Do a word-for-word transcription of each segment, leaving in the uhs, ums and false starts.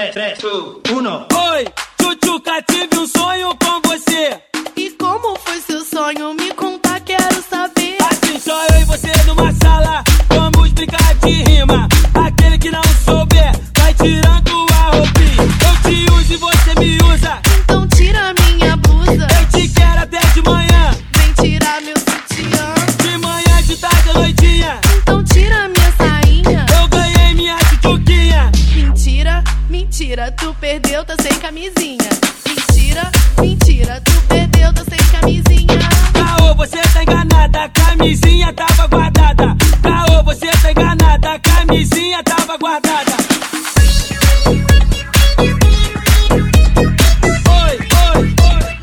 três, dois, um. Oi, Tchutchuca, tive um sonho com você. E como foi seu sonho? Me conta, quero saber. Assim, só eu e você numa sala, vamos brincar de rima. Aquele que não souber, vai tirando a roupinha. Eu te uso e você me usa, então tira minha blusa. eu te quero até de manhã, Vem tirar meu sutiã. de manhã, de tarde, à noitinha. Então tira minha sainha. Eu ganhei minha tchutchuquinha. Mentira, mentira, tu perdeu, tá sem camisinha. Mentira, mentira, tu perdeu, tá sem camisinha. Caô, você tá enganada, a camisinha tava guardada. Caô, você tá enganada, a camisinha tava guardada. Oi, oi,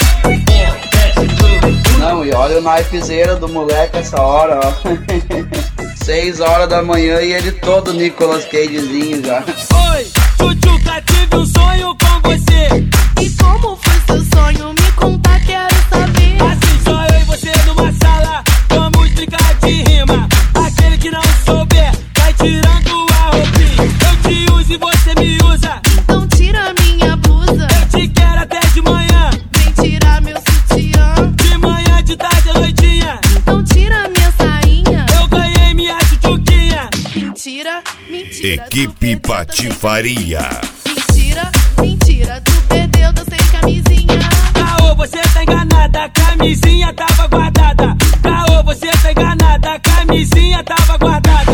oi. Não, e olha o naipezeiro do moleque essa hora, ó. Seis horas da manhã e ele todo Nicolas Cagezinho já. Oi, Tchutchuca, tive um sonho com você. E como foi seu sonho? Me conta, quero saber. Assim, só eu e você numa sala, vamos brincar de rima. Aquele que não souber, vai tirando a roupinha. Eu te uso e você me usa, Então tira minha blusa. eu te quero até de manhã, Vem tirar meu sutiã. de manhã, de tarde, à noitinha. Então tira minha sainha. Eu ganhei minha tchutchuquinha. Mentira, mentira. tu Equipe perdeu, tá sem Patifaria. Mentira, mentira, tu perdeu, tá sem camisinha. Caô, você tá enganada, a camisinha tava guardada. Caô, você tá enganada, a camisinha tava guardada.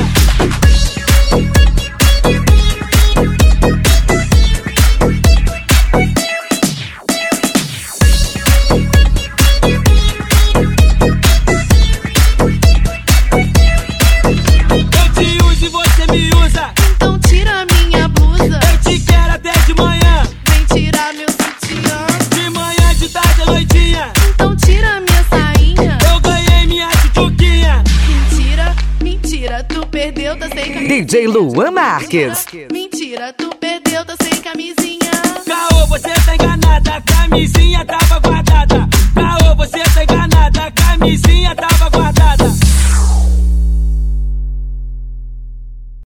Eu te uso e você me usa, Então tira minha blusa. eu te quero até de manhã, Vem tirar meu sutiã. de manhã, de tarde, à noitinha. Então tira minha sainha. Eu ganhei minha tchutchuquinha. Mentira, mentira, tu perdeu, tá sem camisinha. D J Luan Marques. Mentira, tu perdeu, tá sem camisinha. Caô, você tá enganada, a camisinha tava guardada.